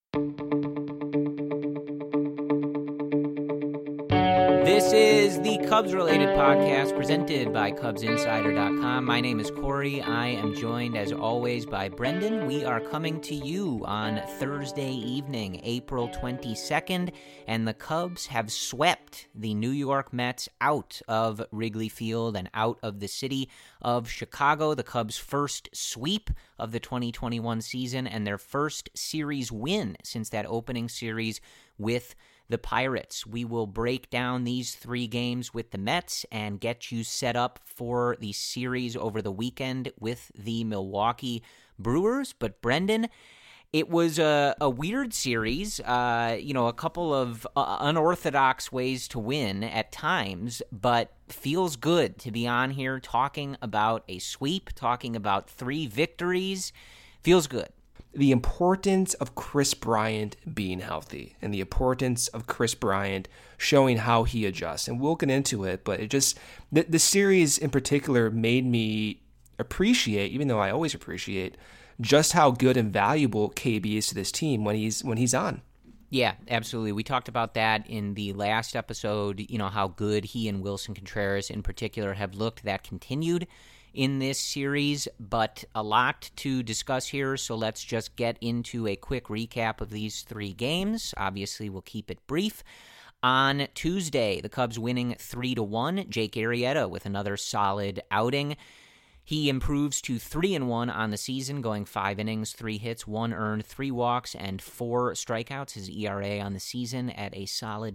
This is the Cubs-related podcast presented by CubsInsider.com. My name is Corey. I am joined, as always, by Brendan. We are coming to you on Thursday evening, April 22nd, and the Cubs have swept the New York Mets out of Wrigley Field and out of the city of Chicago. The Cubs' first sweep of the 2021 season and their first series win since that opening series with the Pirates. We will break down these three games with the Mets and get you set up for the series over the weekend with the Milwaukee Brewers. But Brendan, it was a weird series, a couple of unorthodox ways to win at times, but feels good to be on here talking about a sweep, talking about three victories. Feels good. The importance of Kris Bryant being healthy and the importance of Kris Bryant showing how he adjusts. And we'll get into it, but it just, the series in particular made me appreciate, even though I always appreciate, just how good and valuable KB is to this team when he's on. Yeah, absolutely. We talked about that in the last episode, how good he and Wilson Contreras in particular have looked. That continued in this series, but a lot to discuss here, so let's just get into a quick recap of these three games. Obviously, we'll keep it brief. On Tuesday, the Cubs winning 3-1. Jake Arrieta with another solid outing. He improves to 3-1 on the season, going 5 innings, 3 hits, 1 earned, 3 walks, and 4 strikeouts. His ERA on the season at a solid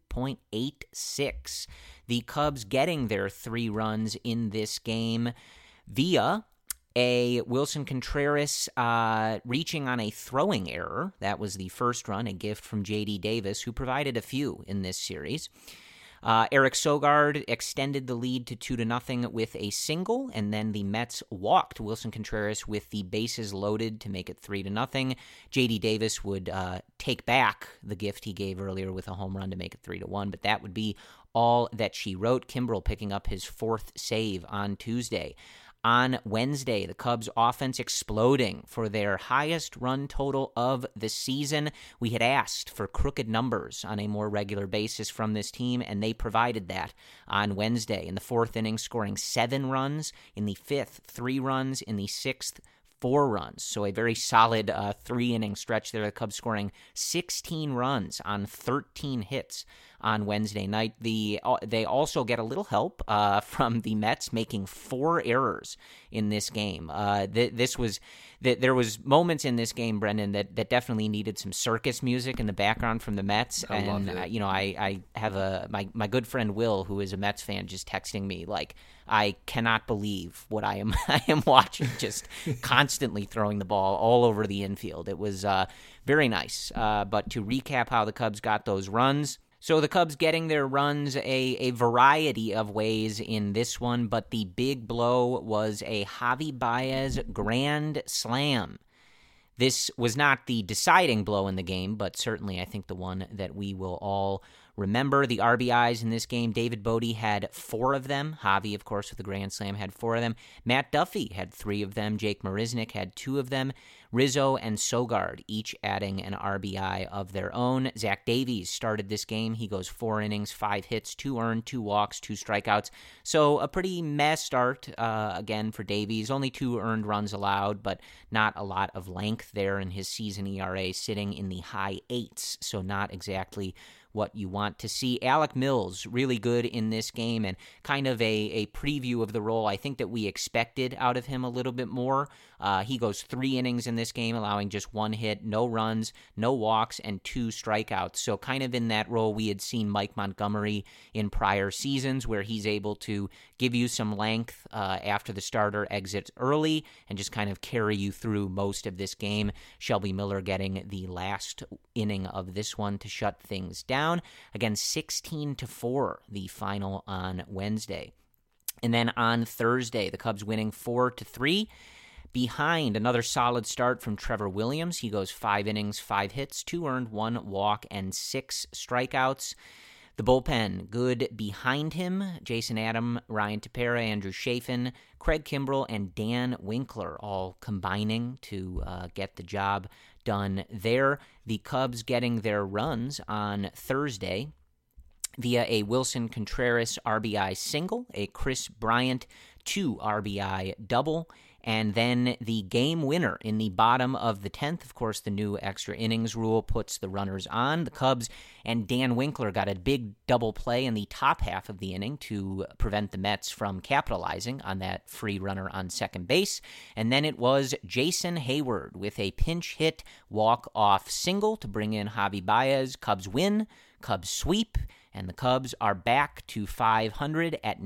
2.86. The Cubs getting their 3 runs in this game via a Wilson Contreras reaching on a throwing error. That was the first run, a gift from J.D. Davis, who provided a few in this series. Eric Sogard extended the lead to 2-0 with a single, and then the Mets walked Wilson Contreras with the bases loaded to make it 3-0. J.D. Davis would take back the gift he gave earlier with a home run to make it 3-1, but that would be all that she wrote. Kimbrel picking up his 4th save on Tuesday. On Wednesday, the Cubs' offense exploding for their highest run total of the season. We had asked for crooked numbers on a more regular basis from this team, and they provided that on Wednesday. In the 4th inning, scoring 7 runs. In the 5th, 3 runs. In the 6th, 4 runs. So a very solid 3-inning stretch there. The Cubs scoring 16 runs on 13 hits on Wednesday night. They also get a little help from the Mets making 4 errors in this game. There was moments in this game, Brendan, that definitely needed some circus music in the background from the Mets. I love it. I have my good friend Will, who is a Mets fan, just texting me like, I cannot believe what I am watching, just constantly throwing the ball all over the infield. It was very nice. But to recap how the Cubs got those runs. So the Cubs getting their runs a variety of ways in this one, but the big blow was a Javi Baez grand slam. This was not the deciding blow in the game, but certainly I think the one that we will all remember. The RBIs in this game, David Bote had 4 of them. Javi, of course, with the grand slam, had 4 of them. Matt Duffy had 3 of them. Jake Marisnick had 2 of them. Rizzo and Sogard each adding an RBI of their own. Zach Davies started this game. He goes 4 innings, 5 hits, 2 earned, 2 walks, 2 strikeouts. So a pretty meh start again for Davies. Only 2 earned runs allowed, but not a lot of length there in his season ERA, sitting in the high 8s. So not exactly what you want to see. Alec Mills, really good in this game, and kind of a preview of the role I think that we expected out of him a little bit more. He goes 3 innings in this game, allowing just 1 hit, no runs, no walks, and 2 strikeouts. So kind of in that role we had seen Mike Montgomery in prior seasons, where he's able to give you some length after the starter exits early and just kind of carry you through most of this game. Shelby Miller getting the last inning of this one to shut things down. Again, 16-4, the final on Wednesday. And then on Thursday, the Cubs winning 4-3. Behind another solid start from Trevor Williams. He goes 5 innings, 5 hits, 2 earned, 1 walk, and 6 strikeouts. The bullpen, good behind him. Jason Adam, Ryan Tepera, Andrew Chafin, Craig Kimbrel, and Dan Winkler all combining to get the job done there. The Cubs getting their runs on Thursday via a Wilson Contreras RBI single, a Kris Bryant 2 RBI double, and then the game winner in the bottom of the 10th. Of course, the new extra innings rule puts the runners on. The Cubs and Dan Winkler got a big double play in the top half of the inning to prevent the Mets from capitalizing on that free runner on second base. And then it was Jason Hayward with a pinch hit walk-off single to bring in Javi Baez. Cubs win, Cubs sweep, and the Cubs are back to 500 at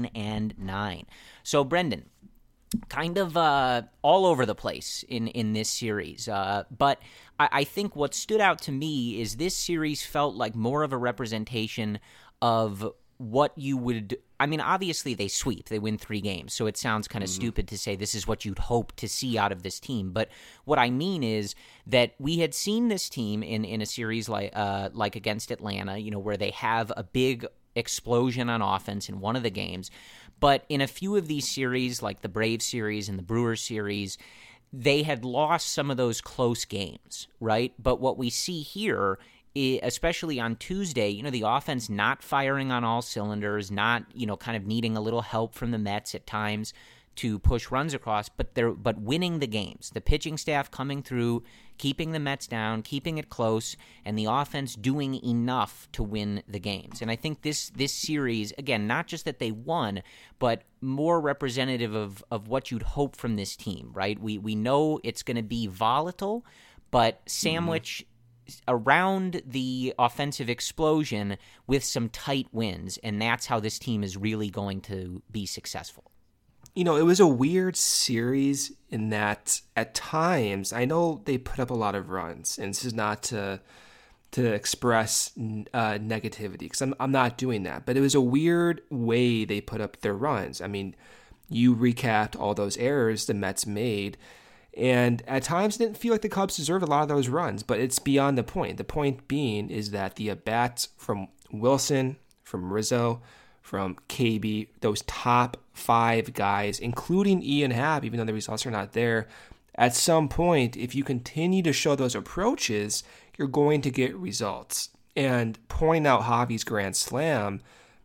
9-9. So, Brendan, kind of all over the place in this series. But I think what stood out to me is this series felt like more of a representation of what you would – I mean, obviously they sweep. They win 3 games, so it sounds kind of stupid to say this is what you'd hope to see out of this team. But what I mean is that we had seen this team in a series like against Atlanta, where they have a big explosion on offense in one of the games. But in a few of these series, like the Braves series and the Brewers series, they had lost some of those close games, right? But what we see here, especially on Tuesday, the offense not firing on all cylinders, not, kind of needing a little help from the Mets at times to push runs across, but winning the games. The pitching staff coming through, keeping the Mets down, keeping it close, and the offense doing enough to win the games. And I think this series, again, not just that they won, but more representative of what you'd hope from this team, right? We know it's going to be volatile, but sandwich around the offensive explosion with some tight wins, and that's how this team is really going to be successful. It was a weird series in that at times, I know they put up a lot of runs, and this is not to express negativity, because I'm not doing that, but it was a weird way they put up their runs. I mean, you recapped all those errors the Mets made, and at times it didn't feel like the Cubs deserved a lot of those runs, but it's beyond the point. The point being is that the at-bats from Wilson, from Rizzo, from KB, those top 5 guys, including Ian Happ, even though the results are not there, at some point, if you continue to show those approaches, you're going to get results. And pointing out Javi's grand slam,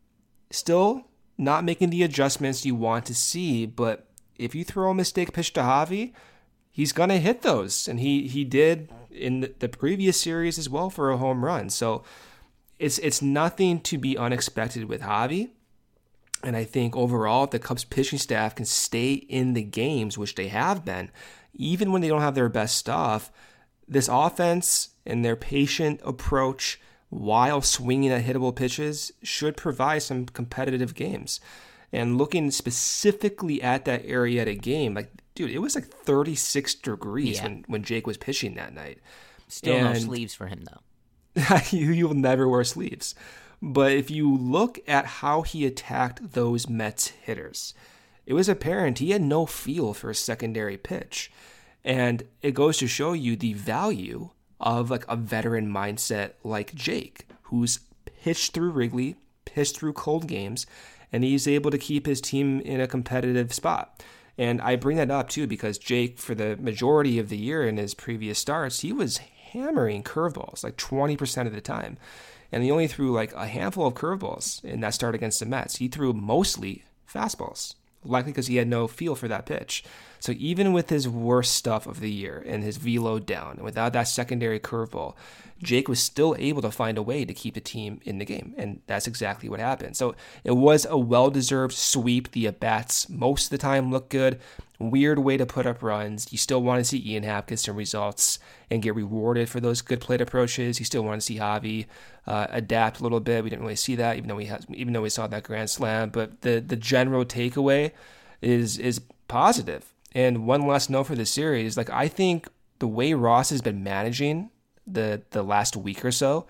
still not making the adjustments you want to see, but if you throw a mistake pitch to Javi, he's going to hit those. And he did in the previous series as well for a home run. So it's nothing to be unexpected with Javi. And I think overall, if the Cubs pitching staff can stay in the games, which they have been, even when they don't have their best stuff, this offense and their patient approach while swinging at hittable pitches should provide some competitive games. And looking specifically at that area of the game, like, dude, it was like 36 degrees when Jake was pitching that night. Still no sleeves for him, though. You'll never wear sleeves. But if you look at how he attacked those Mets hitters, it was apparent he had no feel for a secondary pitch. And it goes to show you the value of like a veteran mindset like Jake, who's pitched through Wrigley, pitched through cold games, and he's able to keep his team in a competitive spot. And I bring that up too because Jake, for the majority of the year in his previous starts, he was hammering curveballs like 20% of the time. And he only threw like a handful of curveballs in that start against the Mets. He threw mostly fastballs, likely because he had no feel for that pitch. So even with his worst stuff of the year and his velo down, and without that secondary curveball, Jake was still able to find a way to keep the team in the game. And that's exactly what happened. So it was a well-deserved sweep. The at-bats most of the time look good. Weird way to put up runs. You still want to see Ian Happ get some results and get rewarded for those good plate approaches. You still want to see Javi adapt a little bit. We didn't really see that, even though we saw that grand slam. But the general takeaway is positive. And one last note for the series, like I think the way Ross has been managing the last week or so,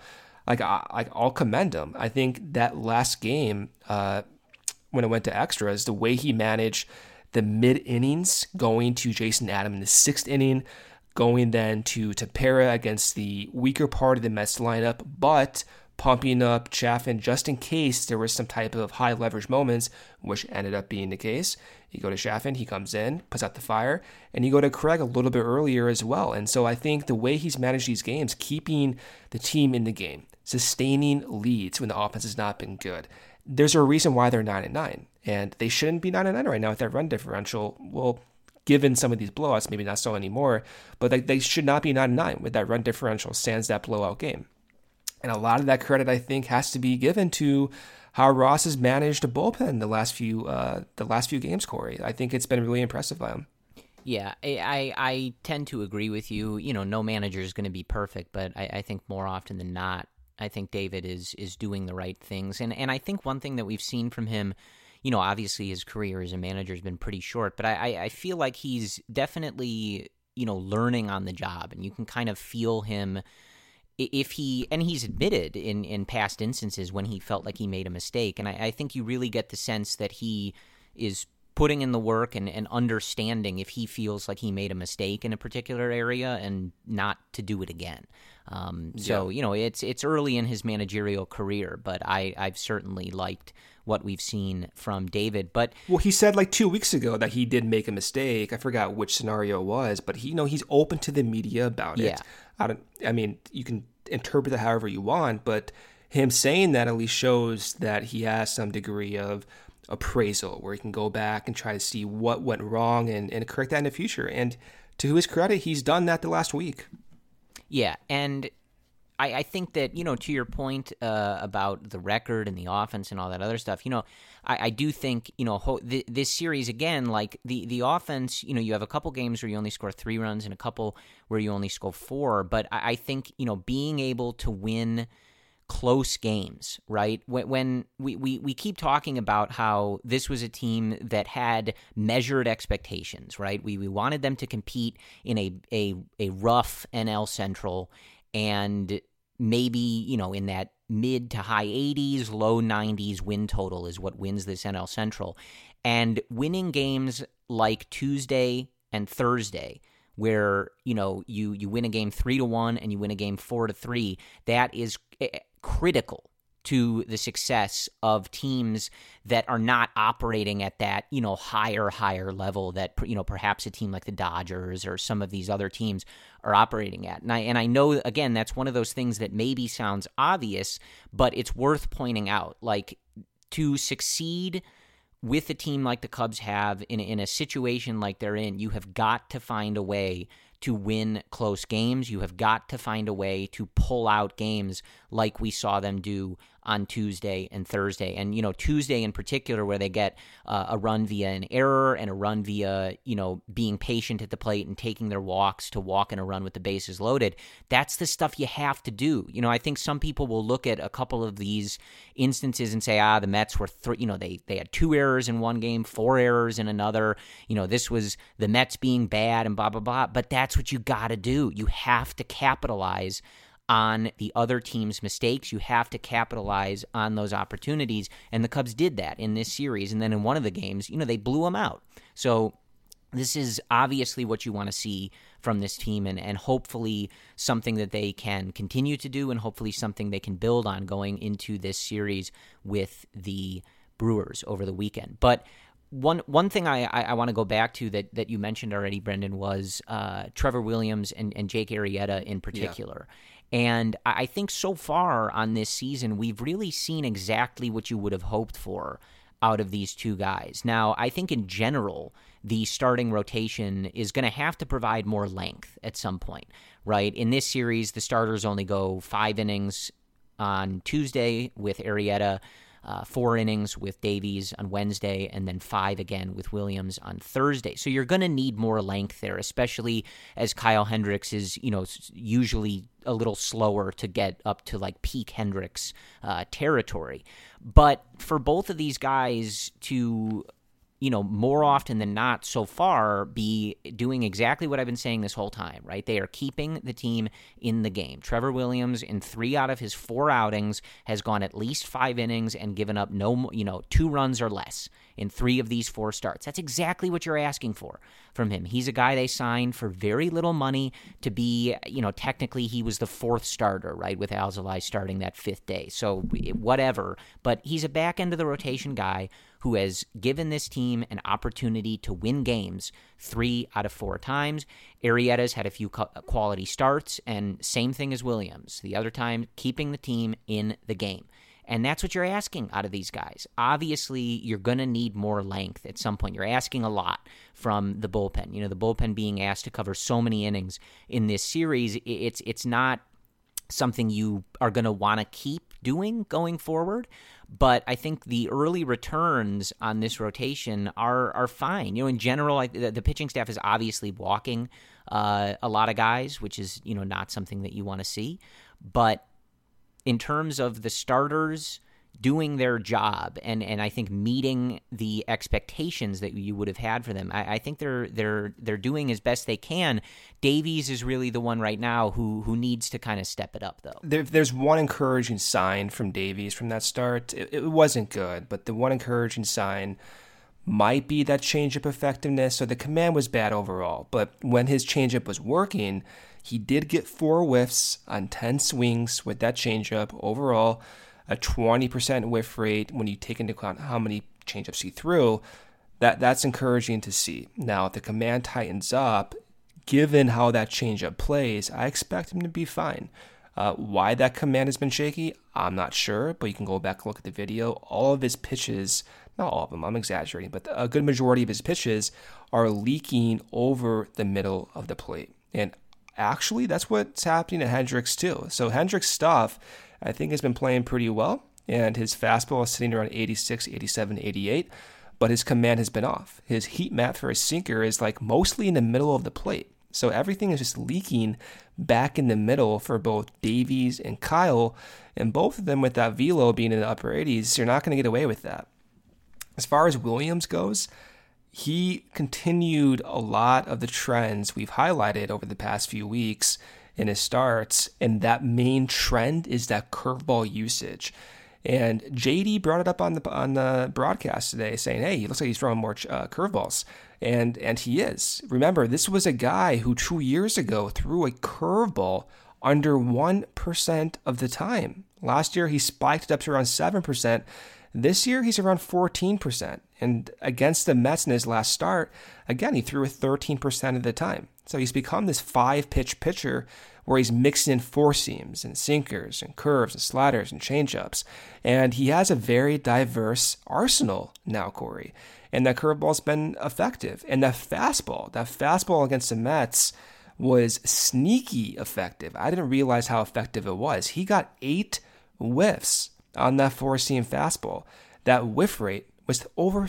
I'll commend him. I think that last game when it went to extras, the way he managed the mid innings, going to Jason Adam in the 6th inning, going then to Tepera against the weaker part of the Mets lineup, but pumping up Chaffin just in case there was some type of high leverage moments, which ended up being the case. You go to Chaffin, he comes in, puts out the fire, and you go to Craig a little bit earlier as well. And so I think the way he's managed these games, keeping the team in the game, sustaining leads when the offense has not been good, there's a reason why they're 9-9. And they shouldn't be 9-9 right now with that run differential. Well, given some of these blowouts, maybe not so anymore, but they should not be 9-9 with that run differential sans that blowout game. And a lot of that credit, I think, has to be given to how Ross has managed a bullpen the last few games, Corey. I think it's been really impressive by him. Yeah, I tend to agree with you. No manager is going to be perfect, but I think more often than not, I think David is doing the right things. And I think one thing that we've seen from him, obviously his career as a manager has been pretty short, but I feel like he's definitely, learning on the job, and you can kind of feel him and he's admitted in past instances when he felt like he made a mistake. And I think you really get the sense that he is putting in the work and understanding if he feels like he made a mistake in a particular area and not to do it again. It's early in his managerial career, but I've certainly liked what we've seen from David. But he said like 2 weeks ago that he did make a mistake. I forgot which scenario it was, but he's open to the media about it. I mean, you can interpret it however you want, but him saying that at least shows that he has some degree of appraisal where he can go back and try to see what went wrong and correct that in the future. And to his credit, he's done that the last week. Yeah, and I think that, to your point about the record and the offense and all that other stuff, I do think, this series, again, like the offense, you have a couple games where you only score 3 runs and a couple where you only score 4. But I think, being able to win close games, right? When we keep talking about how this was a team that had measured expectations, right? We wanted them to compete in a rough NL Central, and maybe, in that mid to high 80s, low 90s win total is what wins this NL Central. And winning games like Tuesday and Thursday, where, you win a game 3-1 and you win a game 4-3, that is critical to the success of teams that are not operating at that, higher level that, perhaps a team like the Dodgers or some of these other teams are operating at. And I know, again, that's one of those things that maybe sounds obvious, but it's worth pointing out. Like, to succeed with a team like the Cubs have in a situation like they're in, you have got to find a way to win close games. You have got to find a way to pull out games like we saw them do on Tuesday and Thursday. And, Tuesday in particular, where they get a run via an error and a run via, being patient at the plate and taking their walks to walk in a run with the bases loaded. That's the stuff you have to do. I think some people will look at a couple of these instances and say, the Mets were, they had 2 errors in one game, 4 errors in another. This was the Mets being bad and blah, blah, blah. But that's what you got to do. You have to capitalize on the other team's mistakes. You have to capitalize on those opportunities, and the Cubs did that in this series. And then in one of the games, they blew them out. So this is obviously what you want to see from this team, and hopefully something that they can continue to do, and hopefully something they can build on going into this series with the Brewers over the weekend. But one thing I want to go back to that you mentioned already, Brendan, was Trevor Williams and Jake Arrieta in particular. Yeah. And I think so far on this season, we've really seen exactly what you would have hoped for out of these two guys. Now, I think in general, the starting rotation is going to have to provide more length at some point, right? In this series, the starters only go 5 innings on Tuesday with Arrieta, 4 innings with Davies on Wednesday, and then 5 again with Williams on Thursday. So you're going to need more length there, especially as Kyle Hendricks is, usually a little slower to get up to like peak Hendricks territory. But for both of these guys to more often than not so far be doing exactly what I've been saying this whole time, right? They are keeping the team in the game. Trevor Williams, in 3 out of his 4 outings, has gone at least 5 innings and given up 2 runs or less in 3 of these 4 starts. That's exactly what you're asking for from him. He's a guy they signed for very little money to be, technically he was the 4th starter, right, with Alzolay starting that 5th day. So whatever. But he's a back end of the rotation guy who has given this team an opportunity to win games 3 out of 4 times. Arrieta's had a few quality starts, and same thing as Williams. The other time, keeping the team in the game. And that's what you're asking out of these guys. Obviously, you're going to need more length at some point. You're asking a lot from the bullpen. The bullpen being asked to cover so many innings in this series, it's not something you are going to want to keep doing going forward. But I think the early returns on this rotation are fine. In general, the pitching staff is obviously walking a lot of guys, which is not something that you want to see. But in terms of the starters doing their job and I think meeting the expectations that you would have had for them, I think they're doing as best they can. Davies is really the one right now who needs to kind of step it up, though. There's one encouraging sign from Davies from that start. It wasn't good, but the one encouraging sign might be that changeup effectiveness. So the command was bad overall, but when his changeup was working, he did get 4 whiffs on 10 swings with that changeup overall. A 20% whiff rate when you take into account how many changeups he threw, that's encouraging to see. Now, if the command tightens up, given how that changeup plays, I expect him to be fine. Why that command has been shaky, I'm not sure, but you can go back and look at the video. All of his pitches, not all of them, I'm exaggerating, but a good majority of his pitches are leaking over the middle of the plate. And actually, that's what's happening to Hendricks too. So Hendricks' stuff, I think, has been playing pretty well, and his fastball is sitting around 86, 87, 88, but his command has been off. His heat map for his sinker is mostly in the middle of the plate. So everything is just leaking back in the middle for both Davies and Kyle, and both of them with that velo being in the upper 80s, you're not going to get away with that. As far as Williams goes, he continued a lot of the trends we've highlighted over the past few weeks in his starts, and that main trend is that curveball usage. And JD brought it up on the broadcast today, saying, "Hey, he looks like he's throwing more curveballs," and he is. Remember, this was a guy who 2 years ago threw a curveball under 1% of the time. Last year, he spiked it up to around 7%. This year, he's around 14%. And against the Mets in his last start, again, he threw it 13% of the time. So he's become this 5-pitch pitcher where he's mixing in 4-seams and sinkers and curves and sliders and changeups. And he has a very diverse arsenal now, Corey. And that curveball's been effective. And that fastball against the Mets was sneaky effective. I didn't realize how effective it was. He got 8 whiffs on that 4-seam fastball. That whiff rate was over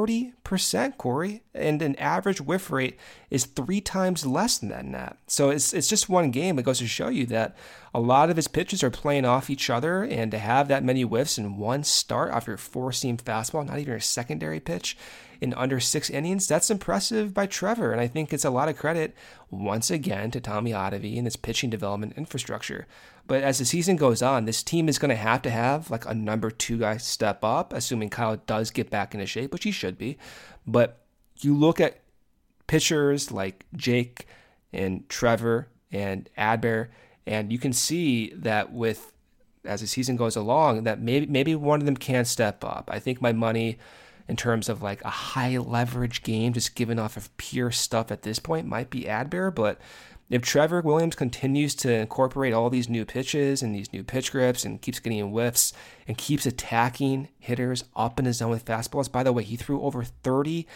30%, Corey, and an average whiff rate is 3 times less than that. So it's just one game. It goes to show you that a lot of his pitches are playing off each other, and to have that many whiffs in one start off your 4-seam fastball, not even your secondary pitch, in under 6 innings, that's impressive by Trevor, and I think it's a lot of credit, once again, to Tommy Ottavy and this pitching development infrastructure. But as the season goes on, this team is going to have a number 2 guy step up, assuming Kyle does get back into shape, which he should be. But you look at pitchers like Jake and Trevor and Adbert, and you can see that as the season goes along, that maybe one of them can step up. I think my money in terms of a high leverage game, just given off of pure stuff at this point, might be Adbert, but if Trevor Williams continues to incorporate all these new pitches and these new pitch grips and keeps getting whiffs and keeps attacking hitters up in his zone with fastballs, by the way, he threw over 30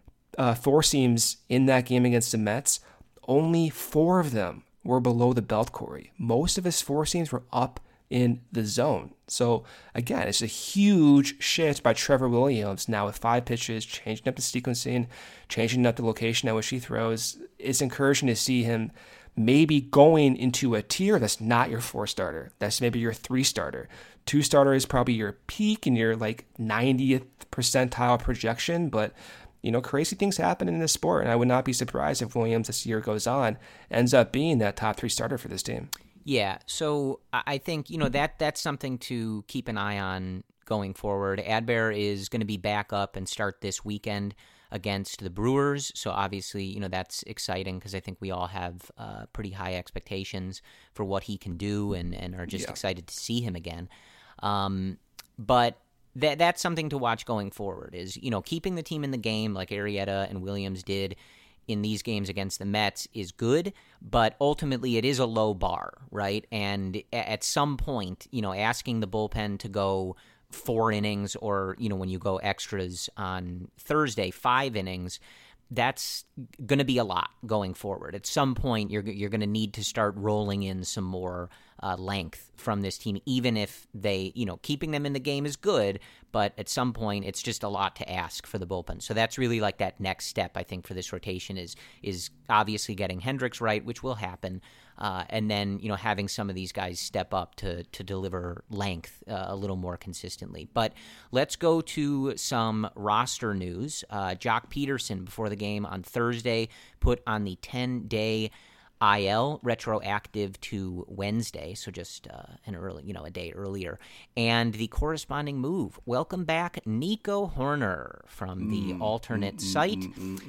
4-seams in that game against the Mets. Only 4 of them were below the belt, Corey. Most of his 4-seams were up in the zone. So again, it's a huge shift by Trevor Williams now with 5 pitches, changing up the sequencing, changing up the location at which he throws. It's encouraging to see him maybe going into a tier that's not your 4-starter. That's maybe your 3-starter. 2-starter is probably your peak and your 90th percentile projection, but crazy things happen in this sport, and I would not be surprised if Williams, as the year goes on, ends up being that top 3 starter for this team. Yeah, so I think, that's something to keep an eye on going forward. Adbert is going to be back up and start this weekend against the Brewers, so obviously, that's exciting because I think we all have pretty high expectations for what he can do and are just excited to see him again. But that's something to watch going forward is, keeping the team in the game like Arrieta and Williams did in these games against the Mets is good, but ultimately it is a low bar, right? And at some point, asking the bullpen to go 4 innings or, when you go extras on Thursday, 5 innings, that's going to be a lot going forward. At some point, you're going to need to start rolling in some more length from this team, even if they, keeping them in the game is good, but at some point it's just a lot to ask for the bullpen. So that's really like that next step, I think, for this rotation is obviously getting Hendricks right, which will happen, and then, having some of these guys step up to deliver length a little more consistently. But let's go to some roster news. Joc Pederson, before the game on Thursday, put on the 10-day IL, retroactive to Wednesday, so just a day earlier. And the corresponding move, welcome back Nico Hoerner from the alternate site.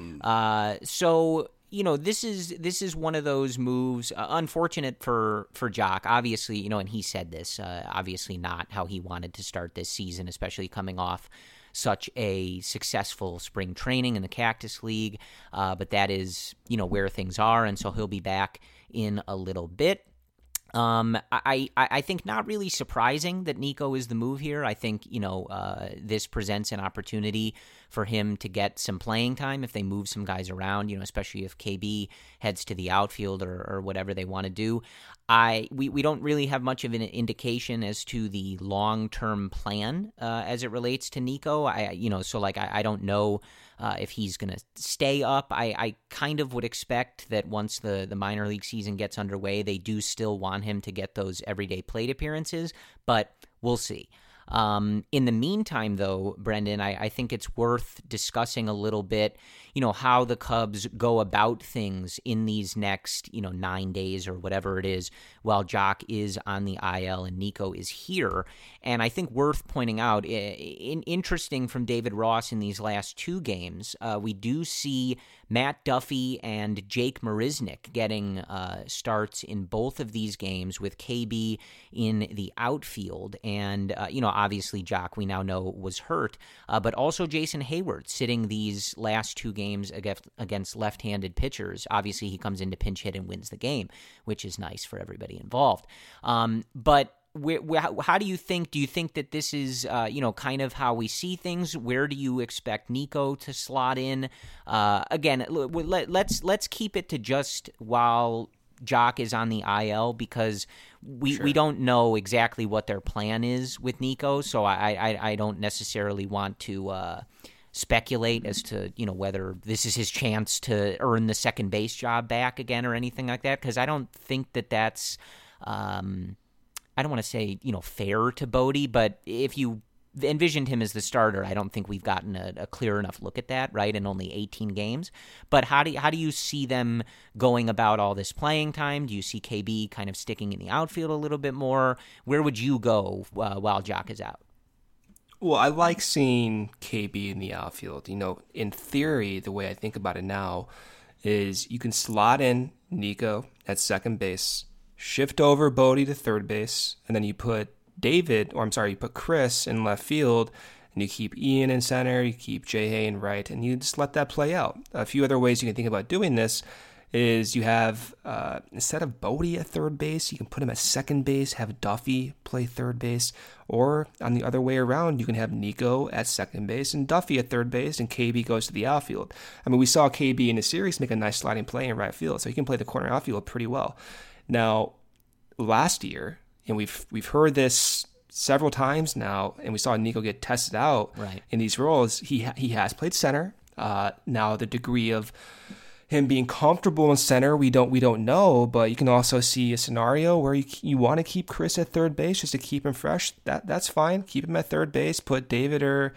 So this is one of those moves, unfortunate for Joc, obviously, and he said this, obviously not how he wanted to start this season, especially coming off such a successful spring training in the Cactus League, but that is, where things are, and so he'll be back in a little bit. I think not really surprising that Nico is the move here. I think, this presents an opportunity for him to get some playing time if they move some guys around, especially if KB heads to the outfield or whatever they want to do. We don't really have much of an indication as to the long-term plan as it relates to Nico. I don't know if he's going to stay up. I kind of would expect that once the minor league season gets underway, they do still want him to get those everyday plate appearances, but we'll see. In the meantime, though, Brendan, I think it's worth discussing a little bit, how the Cubs go about things in these next, 9 days or whatever it is, while Joc is on the IL and Nico is here. And I think worth pointing out, interesting from David Ross in these last 2 games, we do see Matt Duffy and Jake Marisnick getting starts in both of these games with KB in the outfield. And, obviously Joc, we now know, was hurt, but also Jason Hayward sitting these last 2 games against left-handed pitchers. Obviously, he comes in to pinch hit and wins the game, which is nice for everybody involved. But how do you think that this is, kind of how we see things? Where do you expect Nico to slot in? Again, let's keep it to just while Joc is on the IL, because we don't know exactly what their plan is with Nico, so I don't necessarily want to speculate as to whether this is his chance to earn the second base job back again or anything like that, because I don't think that's I don't want to say fair to Bodie, but if you envisioned him as the starter, I don't think we've gotten a clear enough look at that, right, in only 18 games. But how do you see them going about all this playing time? Do you see KB kind of sticking in the outfield a little bit more? Where would you go while Joc is out? Well, I like seeing KB in the outfield. In theory, the way I think about it now is you can slot in Nico at second base, shift over Bodie to third base, and then you put you put Chris in left field, and you keep Ian in center, you keep J.A. in right, and you just let that play out. A few other ways you can think about doing this is you have, instead of Bodie at third base, you can put him at second base, have Duffy play third base, or on the other way around, you can have Nico at second base and Duffy at third base, and KB goes to the outfield. I mean, we saw KB in the series make a nice sliding play in right field, so he can play the corner outfield pretty well. Now, last year, and we've heard this several times now, and we saw Nico get tested out in these roles. He has played center. Now the degree of him being comfortable in center, we don't know, but you can also see a scenario where you want to keep Chris at third base just to keep him fresh. That's fine. Keep him at third base. Put David or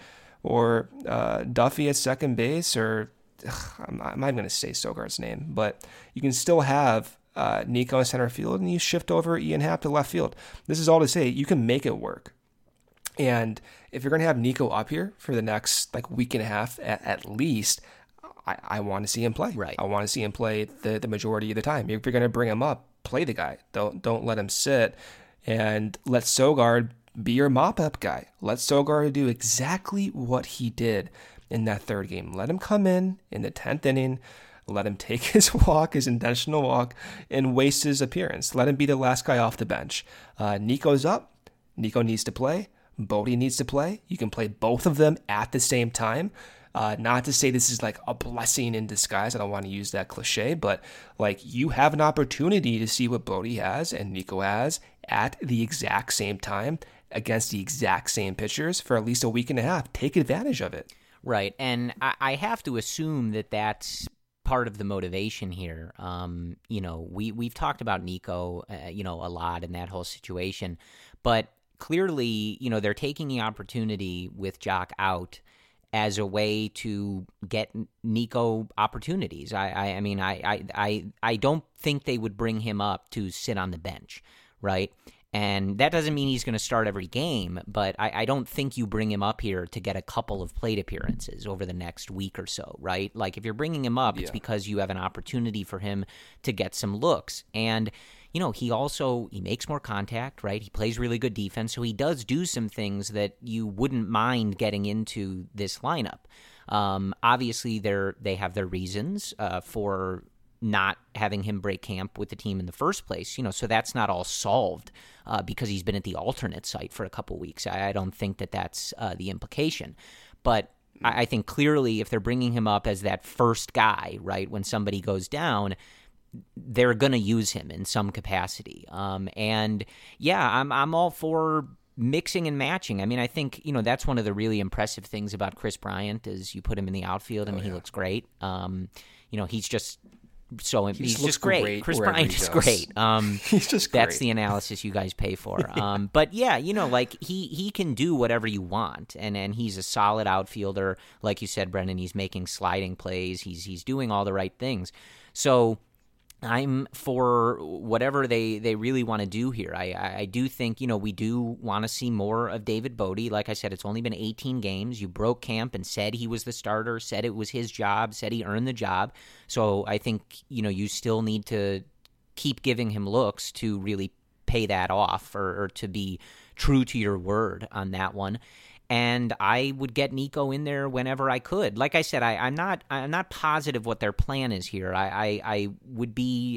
or Duffy at second base, or I'm not going to say Sogard's name, but you can still have Nico in center field, and you shift over Ian Happ to left field. This is all to say you can make it work. And if you're going to have Nico up here for the next week and a half at least, I want to see him play. Right. I want to see him play the majority of the time. If you're going to bring him up, play the guy. Don't let him sit, and let Sogard be your mop-up guy. Let Sogard do exactly what he did in that third game. Let him come in the 10th inning. Let him take his walk, his intentional walk, and waste his appearance. Let him be the last guy off the bench. Nico's up. Nico needs to play. Bodie needs to play. You can play both of them at the same time. Not to say this is a blessing in disguise. I don't want to use that cliche, but you have an opportunity to see what Bodie has and Nico has at the exact same time against the exact same pitchers for at least a week and a half. Take advantage of it. Right, and I have to assume that that's part of the motivation here. We've talked about Nico, a lot in that whole situation, but clearly, they're taking the opportunity with Jock out as a way to get Nico opportunities. I don't think they would bring him up to sit on the bench, right? And that doesn't mean he's going to start every game, but I don't think you bring him up here to get a couple of plate appearances over the next week or so, right? If you're bringing him up, it's because you have an opportunity for him to get some looks. And he makes more contact, right? He plays really good defense, so he does do some things that you wouldn't mind getting into this lineup. Obviously, they have their reasons for not having him break camp with the team in the first place, so that's not all solved because he's been at the alternate site for a couple weeks. I don't think that's the implication. But I think clearly if they're bringing him up as that first guy, right, when somebody goes down, they're going to use him in some capacity. I'm all for mixing and matching. I think, that's one of the really impressive things about Kris Bryant is you put him in the outfield and he looks great. He's just he's just great. Kris Bryant is great. He's just great. That's the analysis you guys pay for. But yeah, he can do whatever you want, and he's a solid outfielder. Like you said, Brendan, he's making sliding plays. He's doing all the right things. So I'm for whatever they really want to do here. I do think, we do want to see more of David Bodie. Like I said, it's only been 18 games. You broke camp and said he was the starter, said it was his job, said he earned the job. So I think, you still need to keep giving him looks to really pay that off or to be true to your word on that one. And I would get Nico in there whenever I could. Like I said, I'm not positive what their plan is here. I would be,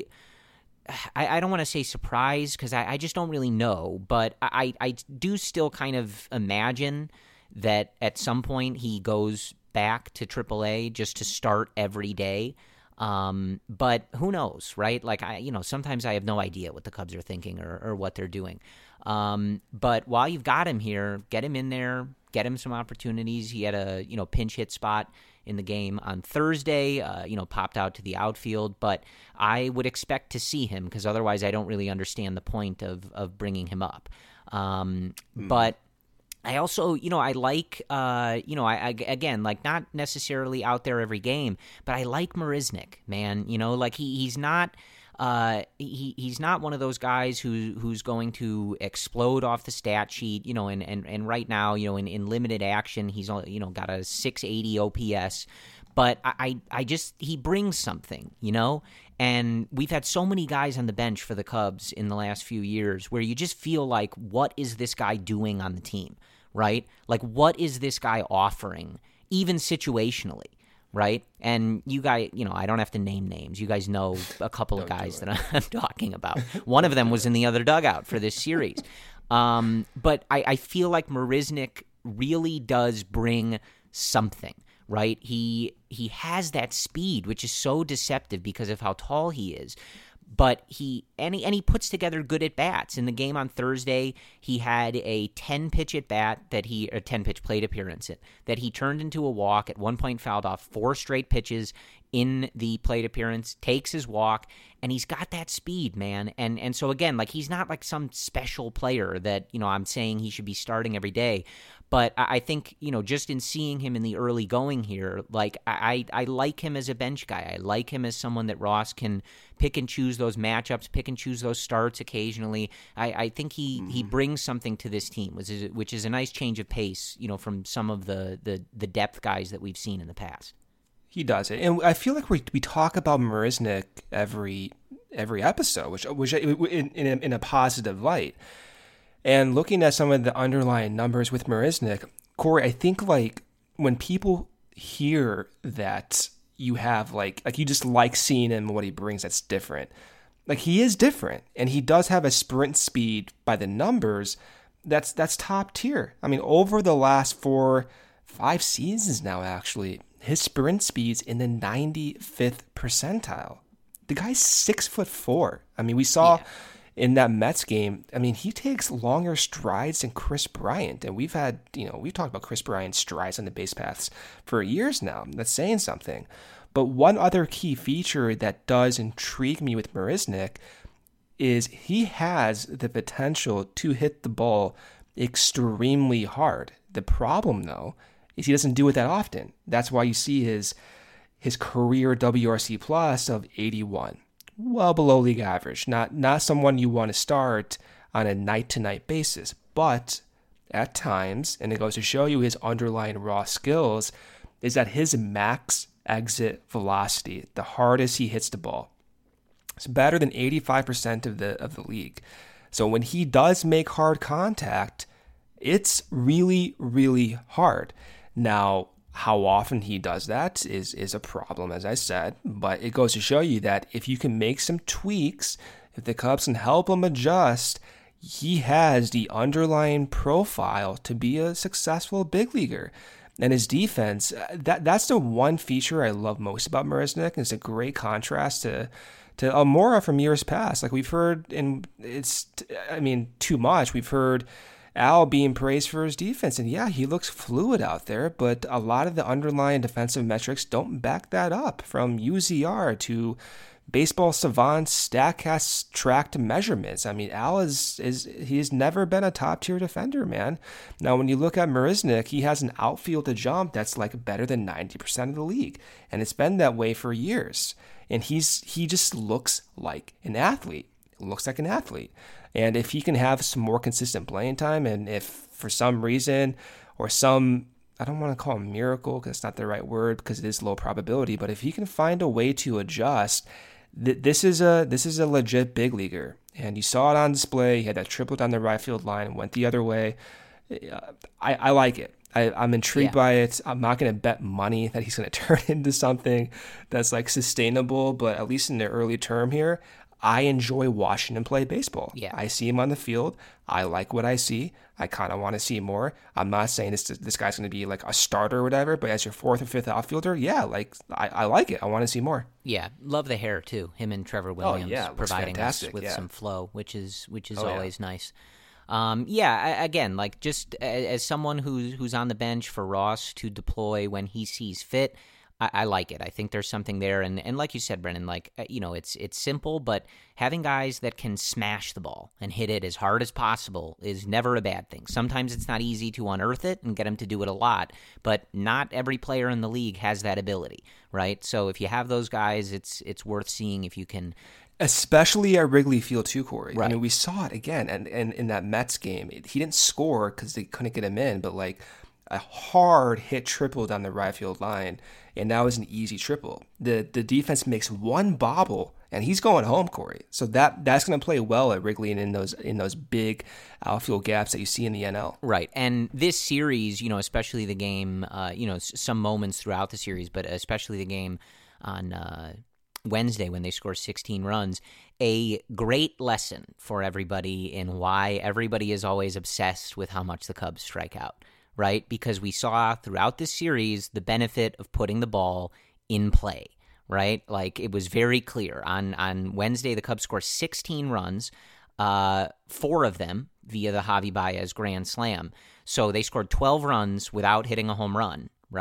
I don't want to say surprised because I just don't really know. But I do still kind of imagine that at some point he goes back to AAA just to start every day. But who knows, right? Sometimes I have no idea what the Cubs are thinking or what they're doing. But while you've got him here, get him in there, get him some opportunities. He had a, pinch hit spot in the game on Thursday, popped out to the outfield, but I would expect to see him because otherwise I don't really understand the point of bringing him up. But I also, I like, again, not necessarily out there every game, but I like Marisnick, man. He's not, he's not one of those guys who's going to explode off the stat sheet, and right now, in limited action, he's, got a 680 OPS, but I just, he brings something, and we've had so many guys on the bench for the Cubs in the last few years where you just feel like, what is this guy doing on the team? Right? What is this guy offering, even situationally, right? And you guys, I don't have to name names. You guys know a couple of guys that I'm talking about. One of them was in the other dugout for this series. But I feel like Marisnick really does bring something, right? He has that speed, which is so deceptive because of how tall he is. But he puts together good at bats. In the game on Thursday, he had a 10-pitch at bat a 10-pitch plate appearance that he turned into a walk. At one point, fouled off 4 straight pitches in the plate appearance, takes his walk, and he's got that speed, man. And so again, like, he's not like some special player that, I'm saying he should be starting every day. But I think, just in seeing him in the early going here, like, I like him as a bench guy. I like him as someone that Ross can pick and choose those matchups, pick and choose those starts occasionally. I think he brings something to this team, which is a nice change of pace, from some of the depth guys that we've seen in the past. He does it, and I feel like we talk about Marisnick every episode, which in a positive light. And looking at some of the underlying numbers with Marisnick, Corey, I think like when people hear that you have like you just like seeing him and what he brings, that's different. Like, he is different, and he does have a sprint speed by the numbers that's top tier. I mean, over the last 4-5 seasons now, actually, his sprint speed's in the 95th percentile. The guy's 6'4". I mean, we saw in that Mets game, I mean, he takes longer strides than Kris Bryant. And we've talked about Kris Bryant's strides on the base paths for years now. That's saying something. But one other key feature that does intrigue me with Marisnick is he has the potential to hit the ball extremely hard. The problem, though, is he doesn't do it that often. That's why you see his career WRC plus of 81, well below league average. Not someone you want to start on a night-to-night basis, but at times, and it goes to show you his underlying raw skills, is that his max exit velocity, the hardest he hits the ball, is better than 85% of the league. So when he does make hard contact, it's really, really hard. Now, how often he does that is a problem, as I said, but it goes to show you that if you can make some tweaks, if the Cubs can help him adjust, he has the underlying profile to be a successful big leaguer. And his defense, that's the one feature I love most about Marisnick. It's a great contrast to Almora from years past. Like, we've heard, and too much. We've heard Al being praised for his defense, and yeah, he looks fluid out there, but a lot of the underlying defensive metrics don't back that up, from UZR to Baseball Savant's StatCast tracked measurements. I mean, Al he's never been a top tier defender, man. Now, when you look at Marisnick, he has an outfield to jump that's like better than 90% of the league, and it's been that way for years. And he just looks like an athlete. Looks like an athlete. And if he can have some more consistent playing time, and if for some reason or some, I don't want to call it a miracle because it's not the right word because it is low probability, but if he can find a way to adjust, this is a legit big leaguer. And you saw it on display. He had that triple down the right field line, went the other way. I like it. I'm intrigued by it. I'm not going to bet money that he's going to turn into something that's like sustainable, but at least in the early term here, I enjoy watching him play baseball. Yeah. I see him on the field. I like what I see. I kind of want to see more. I'm not saying this guy's going to be like a starter or whatever, but as your fourth or fifth outfielder, yeah, like I like it. I want to see more. Yeah, love the hair too. Him and Trevor Williams providing us with some flow, which is always nice. Again, like, just as someone who's on the bench for Ross to deploy when he sees fit, I like it. I think there's something there, and like you said, Brennan, like, it's simple, but having guys that can smash the ball and hit it as hard as possible is never a bad thing. Sometimes it's not easy to unearth it and get them to do it a lot, but not every player in the league has that ability, right? So if you have those guys, it's worth seeing if you can. Especially at Wrigley Field too, Corey. Right. I mean, we saw it again, and in that Mets game, he didn't score because they couldn't get him in, but like a hard hit triple down the right field line, and that was an easy triple. The defense makes one bobble, and he's going home, Corey. So that's going to play well at Wrigley and in those big outfield gaps that you see in the NL. Right, and this series, especially the game, some moments throughout the series, but especially the game on Wednesday when they score 16 runs, a great lesson for everybody in why everybody is always obsessed with how much the Cubs strike out, right? Because we saw throughout this series the benefit of putting the ball in play, right? Like, it was very clear. On Wednesday, the Cubs scored 16 runs, 4 of them via the Javi Baez grand slam. So they scored 12 runs without hitting a home run, right?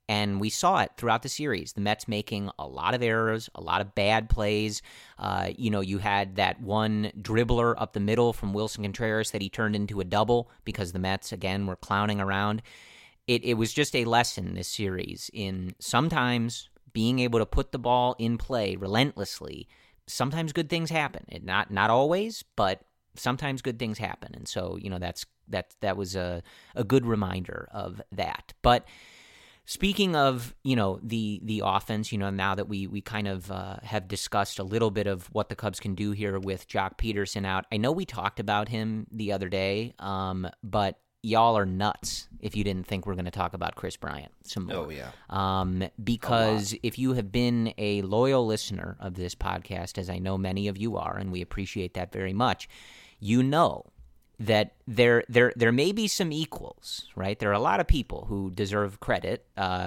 And we saw it throughout the series. The Mets making a lot of errors, a lot of bad plays. You had that one dribbler up the middle from Wilson Contreras that he turned into a double because the Mets, again, were clowning around. It was just a lesson this series in sometimes being able to put the ball in play relentlessly. Sometimes good things happen. Not always, but sometimes good things happen. And so, that was a good reminder of that. But speaking of, the offense, now that we kind of have discussed a little bit of what the Cubs can do here with Jock Peterson out, I know we talked about him the other day, but y'all are nuts if you didn't think we're going to talk about Kris Bryant some more. Oh, yeah. Because if you have been a loyal listener of this podcast, as I know many of you are, and we appreciate that very much, you know that there may be some equals, right? There are a lot of people who deserve credit.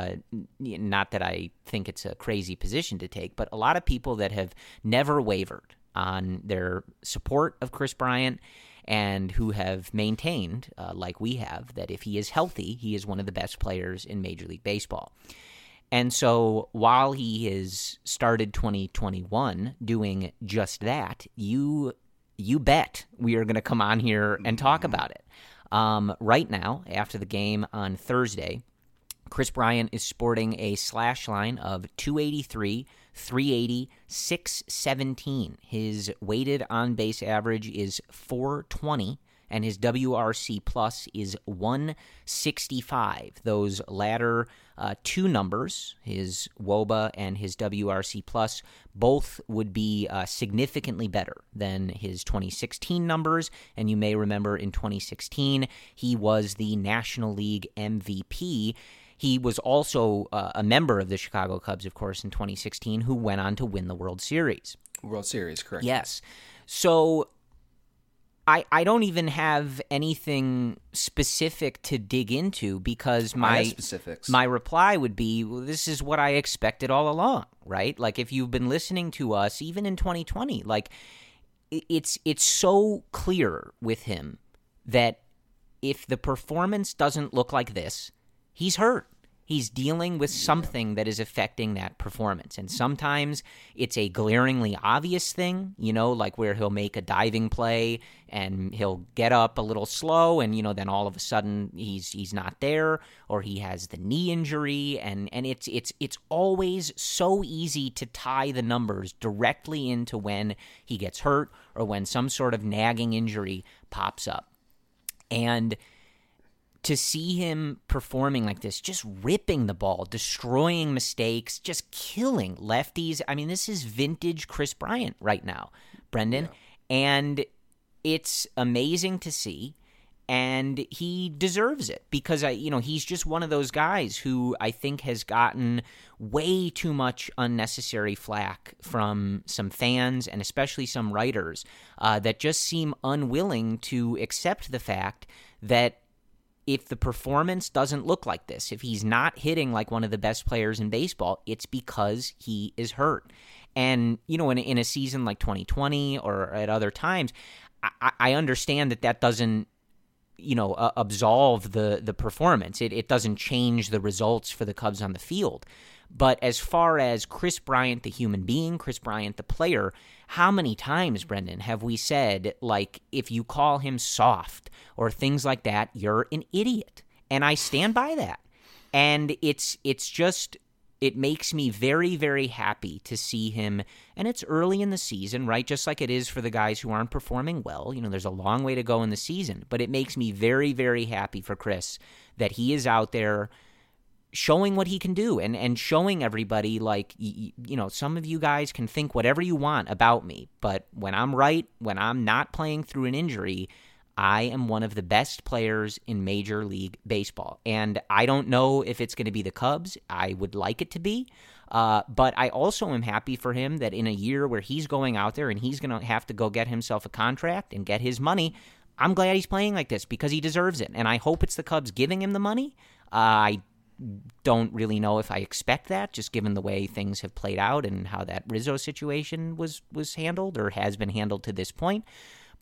Not that I think it's a crazy position to take, but a lot of people that have never wavered on their support of Kris Bryant and who have maintained, like we have, that if he is healthy, he is one of the best players in Major League Baseball. And so while he has started 2021 doing just that, you bet we are going to come on here and talk about it. Right now, after the game on Thursday, Kris Bryant is sporting a slash line of 283, 380, 617. His weighted on-base average is 420, and his WRC plus is 165. Those latter two numbers, his WOBA and his WRC plus, both would be significantly better than his 2016 numbers. And you may remember in 2016, he was the National League MVP. He was also a member of the Chicago Cubs, of course, in 2016, who went on to win the World Series. World Series, correct. Yes. So I don't even have anything specific to dig into because my reply would be, well, this is what I expected all along, right? Like if you've been listening to us, even in 2020, like it's so clear with him that if the performance doesn't look like this, he's hurt. He's dealing with something that is affecting that performance. And sometimes it's a glaringly obvious thing, like where he'll make a diving play and he'll get up a little slow and, then all of a sudden he's not there, or he has the knee injury. And it's always so easy to tie the numbers directly into when he gets hurt or when some sort of nagging injury pops up. And to see him performing like this, just ripping the ball, destroying mistakes, just killing lefties. I mean, this is vintage Kris Bryant right now, Brendan. Yeah. And it's amazing to see, and he deserves it because, he's just one of those guys who I think has gotten way too much unnecessary flack from some fans and especially some writers that just seem unwilling to accept the fact that if the performance doesn't look like this, if he's not hitting like one of the best players in baseball, it's because he is hurt. And, in a season like 2020 or at other times, I understand that doesn't, absolve the performance. It doesn't change the results for the Cubs on the field. But as far as Kris Bryant, the human being, Kris Bryant, the player, how many times, Brendan, have we said, like, if you call him soft or things like that, you're an idiot? And I stand by that. And it's just, it makes me very, very happy to see him. And it's early in the season, right? Just like it is for the guys who aren't performing well. There's a long way to go in the season. But it makes me very, very happy for Kris that he is out there showing what he can do and showing everybody, like, some of you guys can think whatever you want about me, but when I'm right, when I'm not playing through an injury, I am one of the best players in Major League Baseball. And I don't know if it's going to be the Cubs. I would like it to be. But I also am happy for him that in a year where he's going out there and he's going to have to go get himself a contract and get his money, I'm glad he's playing like this because he deserves it. And I hope it's the Cubs giving him the money. I don't really know if I expect that, just given the way things have played out and how that Rizzo situation was handled or has been handled to this point.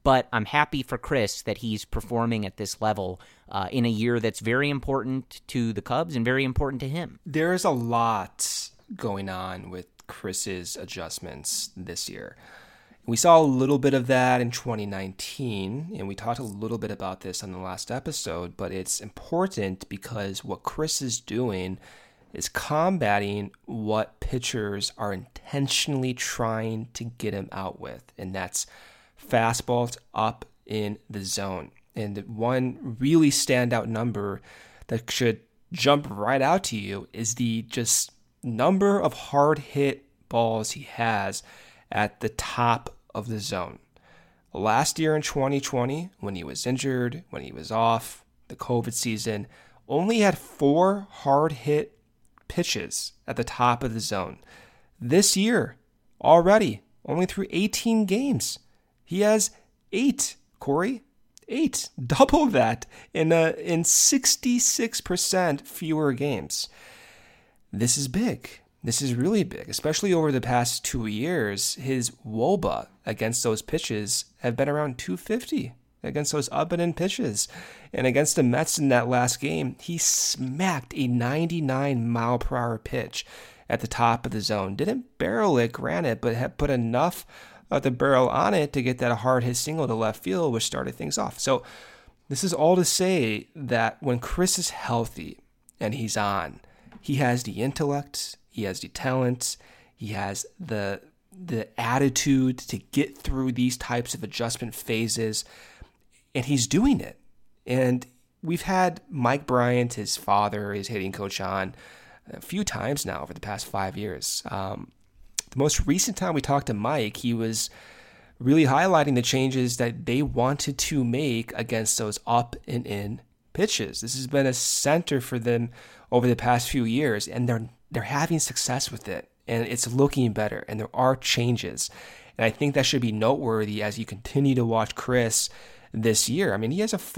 But I'm happy for Chris that he's performing at this level in a year that's very important to the Cubs and very important to him. There's a lot going on with Chris's adjustments this year. We saw a little bit of that in 2019, and we talked a little bit about this on the last episode, but it's important because what Chris is doing is combating what pitchers are intentionally trying to get him out with, and that's fastballs up in the zone. And one really standout number that should jump right out to you is the just number of hard hit balls he has at the top of the zone. Last year in 2020, when he was injured, when he was off, the COVID season, only had 4 hard hit pitches at the top of the zone. This year, already, only through 18 games, he has 8, Corey. 8, double that in 66% fewer games. This is big. This is really big, especially over the past 2 years. His WOBA against those pitches have been around 250 against those up and in pitches. And against the Mets in that last game, he smacked a 99 mile per hour pitch at the top of the zone. Didn't barrel it, granted, but had put enough of the barrel on it to get that hard hit single to left field, which started things off. So this is all to say that when Chris is healthy and he's on, he has the intellect, he has the talent, he has the attitude to get through these types of adjustment phases, and he's doing it. And we've had Mike Bryant, his father, his hitting coach, on a few times now over the past 5 years. The most recent time we talked to Mike, he was really highlighting the changes that they wanted to make against those up and in pitches. This has been a center for them over the past few years, and they're having success with it, and it's looking better, and there are changes. And I think that should be noteworthy as you continue to watch Chris this year. I mean, he has a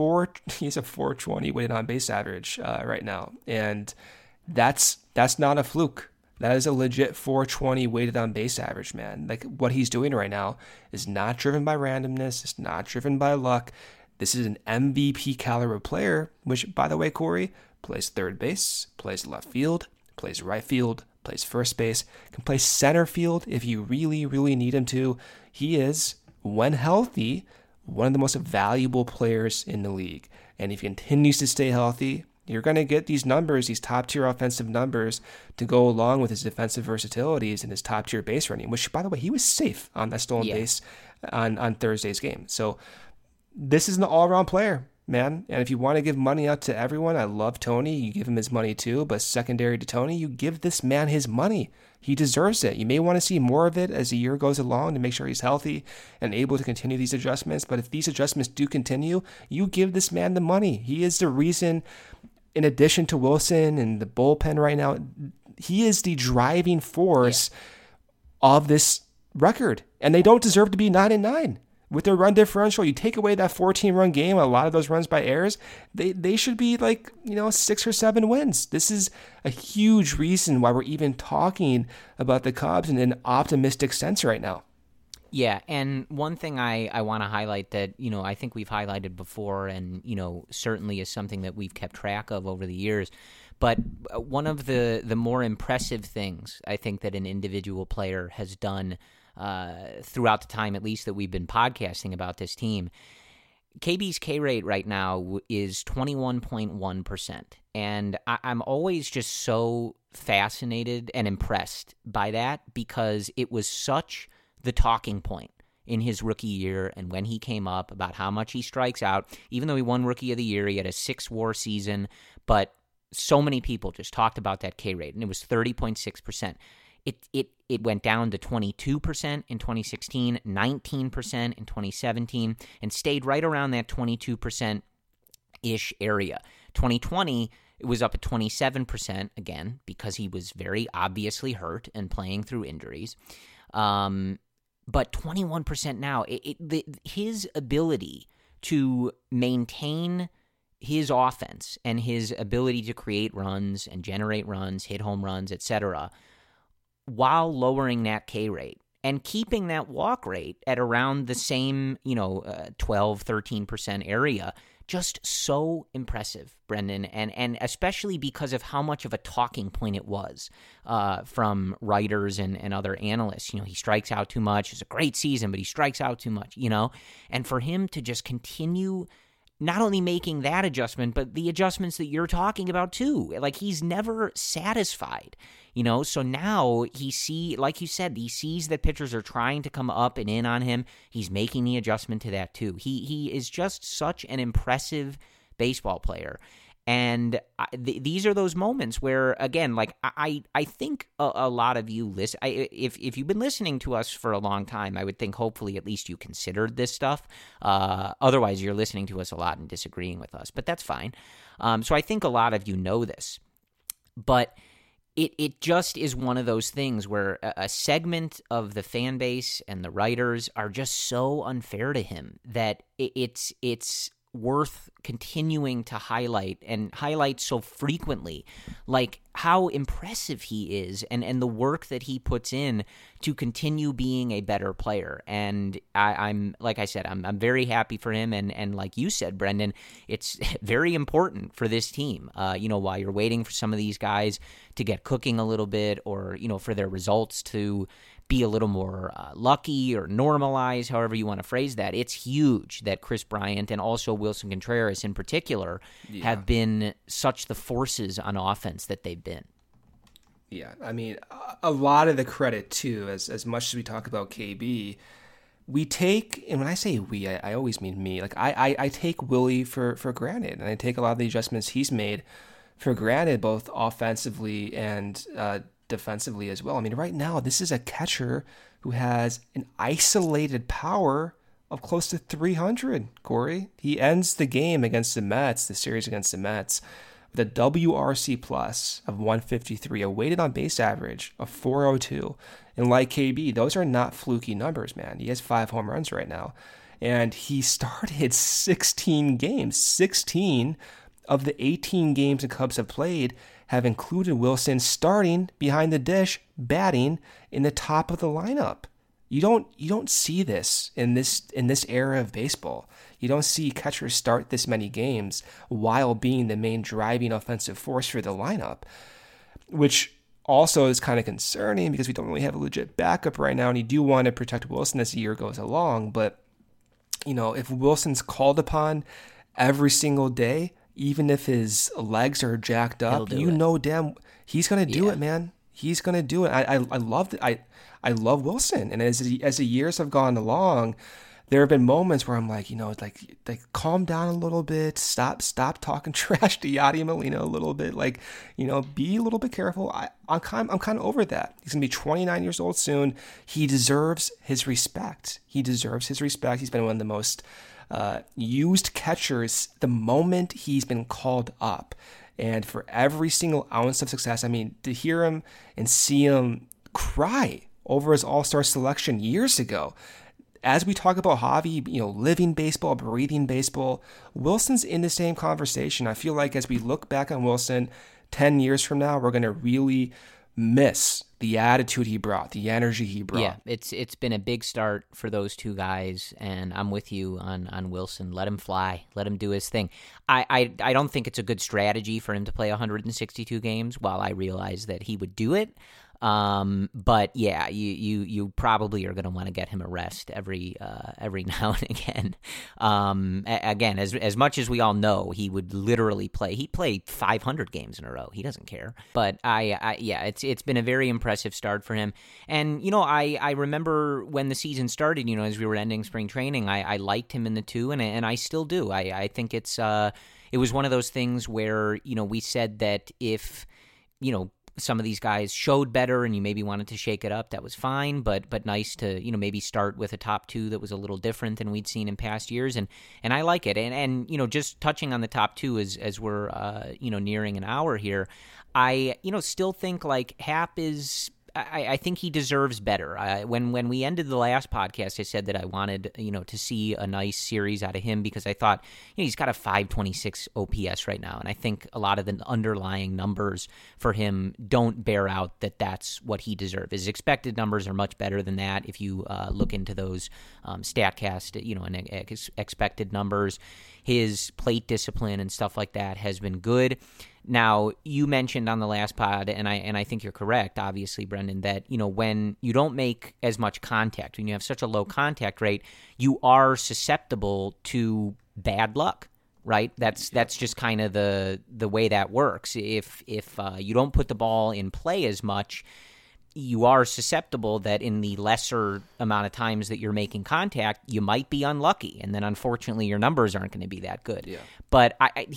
420 weighted on base average right now, and that's not a fluke. That is a legit 420 weighted on base average, man. Like, what he's doing right now is not driven by randomness. It's not driven by luck. This is an MVP caliber player, which, by the way, Corey, plays third base, plays left field, plays right field, plays first base, can play center field if you really, really need him to. He is, when healthy, one of the most valuable players in the league. And if he continues to stay healthy, you're going to get these numbers, these top-tier offensive numbers, to go along with his defensive versatilities and his top-tier base running, which, by the way, he was safe on that stolen base on Thursday's game. So this is an all-around player, man. And if you want to give money out to everyone, I love Tony. You give him his money too. But secondary to Tony, you give this man his money. He deserves it. You may want to see more of it as the year goes along to make sure he's healthy and able to continue these adjustments. But if these adjustments do continue, you give this man the money. He is the reason, in addition to Wilson and the bullpen right now, he is the driving force of this record. And they don't deserve to be 9-9. With their run differential, you take away that 14-run game, a lot of those runs by errors, they should be 6 or 7 wins. This is a huge reason why we're even talking about the Cubs in an optimistic sense right now. Yeah, and one thing I want to highlight that, I think we've highlighted before and, certainly is something that we've kept track of over the years, but one of the more impressive things I think that an individual player has done throughout the time, at least, that we've been podcasting about this team, KB's K rate right now is 21.1%. And I'm always just so fascinated and impressed by that because it was such the talking point in his rookie year and when he came up about how much he strikes out. Even though he won Rookie of the Year, he had a 6-WAR season, but so many people just talked about that K rate, and it was 30.6%. It went down to 22% in 2016, 19% in 2017, and stayed right around that 22%-ish area. 2020, it was up at 27% again because he was very obviously hurt and playing through injuries. But 21% now, his ability to maintain his offense and his ability to create runs and generate runs, hit home runs, etc., while lowering that K rate and keeping that walk rate at around the same, 12, 13% area. Just so impressive, Brendan, and especially because of how much of a talking point it was from writers and other analysts. He strikes out too much. It's a great season, but he strikes out too much, And for him to just continue not only making that adjustment, but the adjustments that you're talking about too. Like, he's never satisfied, So now like you said, he sees that pitchers are trying to come up and in on him. He's making the adjustment to that too. He is just such an impressive baseball player. And these are those moments where, again, like I think a lot of you listen. If you've been listening to us for a long time, I would think hopefully at least you considered this stuff. Otherwise, you're listening to us a lot and disagreeing with us, but that's fine. So I think a lot of you know this, but it just is one of those things where a segment of the fan base and the writers are just so unfair to him that it's worth continuing to highlight so frequently, like how impressive he is and the work that he puts in to continue being a better player. And I'm like I said, I'm very happy for him. And like you said, Brendan, it's very important for this team, while you're waiting for some of these guys to get cooking a little bit, or, for their results to be a little more lucky or normalized, however you want to phrase that. It's huge that Kris Bryant and also Wilson Contreras in particular have been such the forces on offense that they've been. Yeah, I mean, a lot of the credit too, as much as we talk about KB, we take, and when I say we, I always mean me. Like I take Willie for granted, and I take a lot of the adjustments he's made for granted, both offensively and defensively as well. I mean, right now, this is a catcher who has an isolated power of close to 300, Corey. He ends the game against the Mets, the series against the Mets, with a WRC plus of 153, a weighted on base average of 402. And like KB, those are not fluky numbers, man. He has 5 home runs right now. And he started 16 games. 16 of the 18 games the Cubs have played have included Wilson starting behind the dish, batting in the top of the lineup. You don't see this in this era of baseball. You don't see catchers start this many games while being the main driving offensive force for the lineup, which also is kind of concerning because we don't really have a legit backup right now, and you do want to protect Wilson as the year goes along. But if Wilson's called upon every single day, even if his legs are jacked up, damn, he's going to do it, man. He's going to do it. I love it. I love Wilson. And as the years have gone along, there have been moments where I'm like, like calm down a little bit. Stop talking trash to Yadier Molina a little bit. Like, be a little bit careful. I'm kind of over that. He's going to be 29 years old soon. He deserves his respect. He's been one of the most used catchers the moment he's been called up. And for every single ounce of success, I mean, to hear him and see him cry over his all-star selection years ago, as we talk about Javi, living baseball, breathing baseball, Wilson's in the same conversation. I feel like as we look back on Wilson 10 years from now, we're going to really miss the attitude he brought, the energy he brought. Yeah, it's been a big start for those two guys, and I'm with you on Wilson. Let him fly. Let him do his thing. I don't think it's a good strategy for him to play 162 games, while I realize that he would do it. But yeah, you probably are going to want to get him a rest every now and again. Again, as much as we all know, he would literally play. He played 500 games in a row. He doesn't care. But it's been a very impressive start for him. And I remember when the season started, as we were ending spring training, I liked him in the 2, and I still do. I think it was one of those things where we said that if some of these guys showed better and you maybe wanted to shake it up, that was fine, but nice to, maybe start with a top 2 that was a little different than we'd seen in past years. And I like it. And just touching on the top 2 as we're, nearing an hour here, I, still think like Happ is I think he deserves better. When we ended the last podcast, I said that I wanted to see a nice series out of him because I thought he's got a 526 OPS right now, and I think a lot of the underlying numbers for him don't bear out that that's what he deserves. His expected numbers are much better than that if you look into those Statcast and expected numbers. His plate discipline and stuff like that has been good. Now, you mentioned on the last pod, and I think you're correct, obviously, Brendan, that when you don't make as much contact, when you have such a low contact rate, you are susceptible to bad luck, right? That's just kind of the way that works. If you don't put the ball in play as much, you are susceptible that in the lesser amount of times that you're making contact, you might be unlucky, and then unfortunately your numbers aren't going to be that good. Yeah. But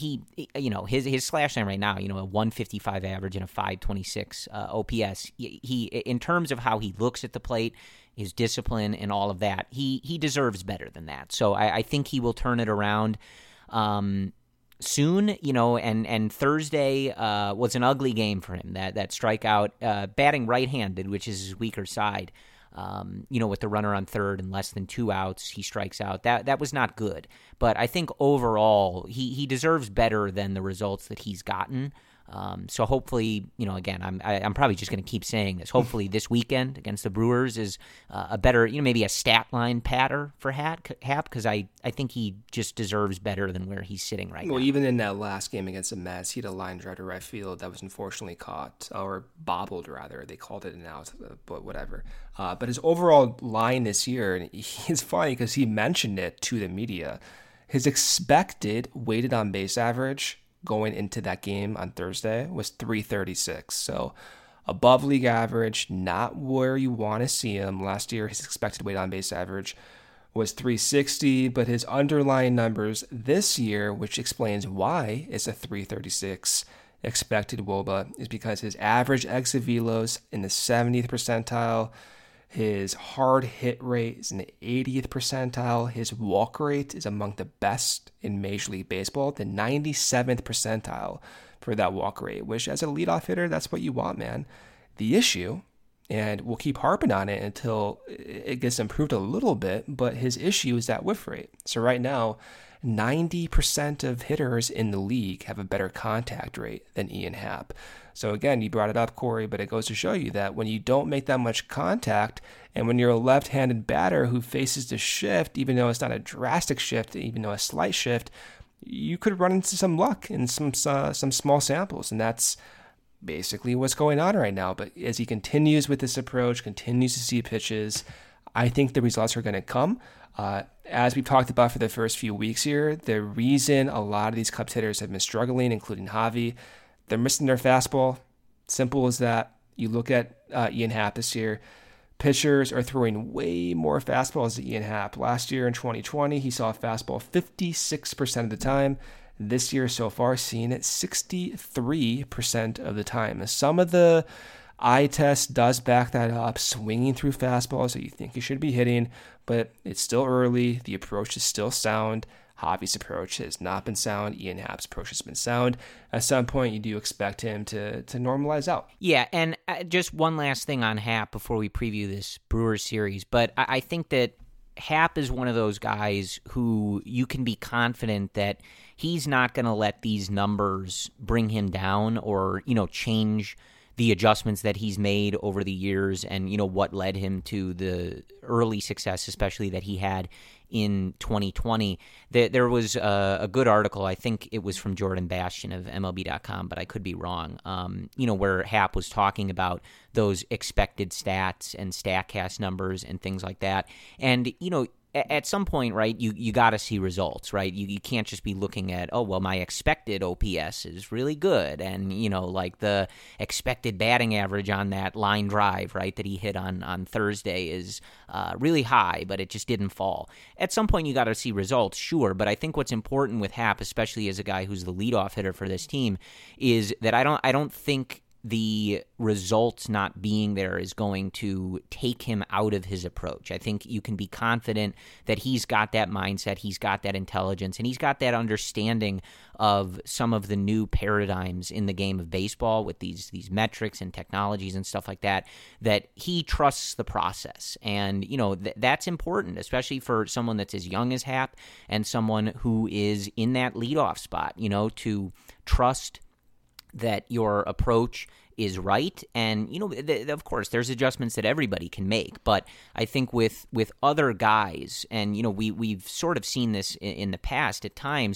his slash line right now, a 155 average and a 526 OPS. He in terms of how he looks at the plate, his discipline, and all of that, he deserves better than that. So I think he will turn it around soon, and Thursday was an ugly game for him. That strikeout, batting right-handed, which is his weaker side. With the runner on third and less than 2 outs, he strikes out. That was not good. But I think overall, he deserves better than the results that he's gotten. So hopefully, again, I'm probably just going to keep saying this. Hopefully this weekend against the Brewers is a better, maybe a stat line patter for Hap, because I think he just deserves better than where he's sitting right now. Well, even in that last game against the Mets, he had a line drive to right field that was unfortunately caught, or bobbled rather. They called it an out, but whatever. But his overall line this year, and it's funny because he mentioned it to the media, his expected weighted on base average going into that game on Thursday was 336. So above league average, not where you want to see him. Last year, his expected weight on base average was 360, but his underlying numbers this year, which explains why it's a 336 expected WOBA, is because his average exit velos in the 70th percentile, his hard hit rate is in the 80th percentile. His walk rate is among the best in Major League Baseball, the 97th percentile for that walk rate, which as a leadoff hitter, that's what you want, man. The issue, and we'll keep harping on it until it gets improved a little bit, but his issue is that whiff rate. So right now, 90% of hitters in the league have a better contact rate than Ian Happ. So again, you brought it up, Corey, but it goes to show you that when you don't make that much contact, and when you're a left-handed batter who faces the shift, even though it's not a drastic shift, even though a slight shift, you could run into some luck in some small samples, and that's basically what's going on right now. But as he continues with this approach, continues to see pitches, I think the results are going to come. As we've talked about for the first few weeks here, the reason a lot of these Cubs hitters have been struggling, including Javi, they're missing their fastball. Simple as that. You look at Ian Happ this year, pitchers are throwing way more fastballs than Ian Happ. Last year in 2020, he saw a fastball 56% of the time. This year so far, seeing it 63% of the time. Some of the eye test does back that up, swinging through fastballs that you think you should be hitting, but it's still early. The approach is still sound. Javi's approach has not been sound. Ian Happ's approach has been sound. At some point, you do expect him to normalize out. Yeah, and just one last thing on Happ before we preview this Brewers series, but I think that Happ is one of those guys who you can be confident that he's not going to let these numbers bring him down or, change the adjustments that he's made over the years and, what led him to the early success, especially that he had in 2020. There was a good article, I think it was from Jordan Bastian of MLB.com, but I could be wrong, where Happ was talking about those expected stats and StatCast numbers and things like that. And, at some point, right, you got to see results, right? You can't just be looking at, my expected OPS is really good. And, like the expected batting average on that line drive, right, that he hit on Thursday is really high, but it just didn't fall. At some point, you got to see results, sure. But I think what's important with Happ, especially as a guy who's the leadoff hitter for this team, is that I don't think the results not being there is going to take him out of his approach. I think you can be confident that he's got that mindset, he's got that intelligence, and he's got that understanding of some of the new paradigms in the game of baseball with these metrics and technologies and stuff like that, that he trusts the process. And, that's important, especially for someone that's as young as Happ and someone who is in that leadoff spot, to trust that your approach is right. And, of course, there's adjustments that everybody can make. But I think with other guys, and, we've sort of seen this in the past at times,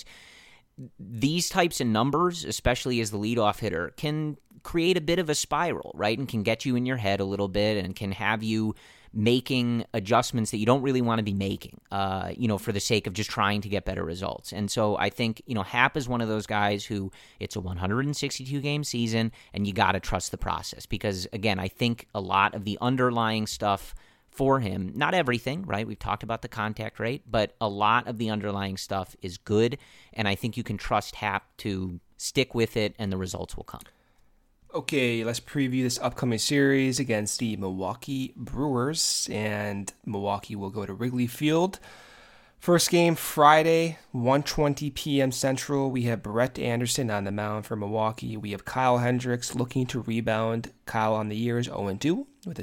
these types of numbers, especially as the leadoff hitter, can create a bit of a spiral, right? And can get you in your head a little bit and can have you making adjustments that you don't really want to be making, for the sake of just trying to get better results. And so I think, Happ is one of those guys who it's a 162-game season, and you got to trust the process. Because, again, I think a lot of the underlying stuff for him, not everything, right? We've talked about the contact rate, but a lot of the underlying stuff is good, and I think you can trust Happ to stick with it, and the results will come. Okay, let's preview this upcoming series against the Milwaukee Brewers, and Milwaukee will go to Wrigley Field. First game, Friday, 1:20 p.m. Central. We have Brett Anderson on the mound for Milwaukee. We have Kyle Hendricks looking to rebound. Kyle on the year is 0-2 with a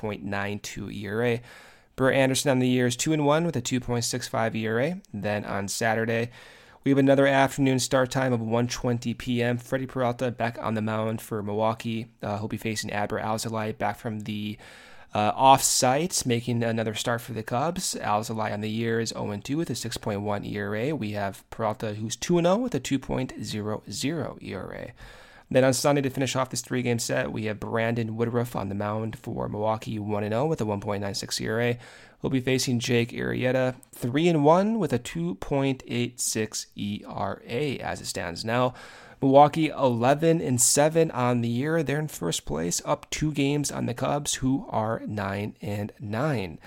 6.92 ERA. Brett Anderson on the year is 2-1 with a 2.65 ERA. Then on Saturday, we have another afternoon start time of 1:20 p.m. Freddie Peralta back on the mound for Milwaukee. He'll be facing Adbert Alzolay back from the off-site, making another start for the Cubs. Alzolay on the year is 0-2 with a 6.1 ERA. We have Peralta, who's 2-0 with a 2.00 ERA. Then on Sunday, to finish off this three-game set, we have Brandon Woodruff on the mound for Milwaukee, 1-0 with a 1.96 ERA. He'll be facing Jake Arrieta, 3-1 with a 2.86 ERA as it stands now. Milwaukee 11-7 on the year. They're in first place, up 2 games on the Cubs, who are 9-9.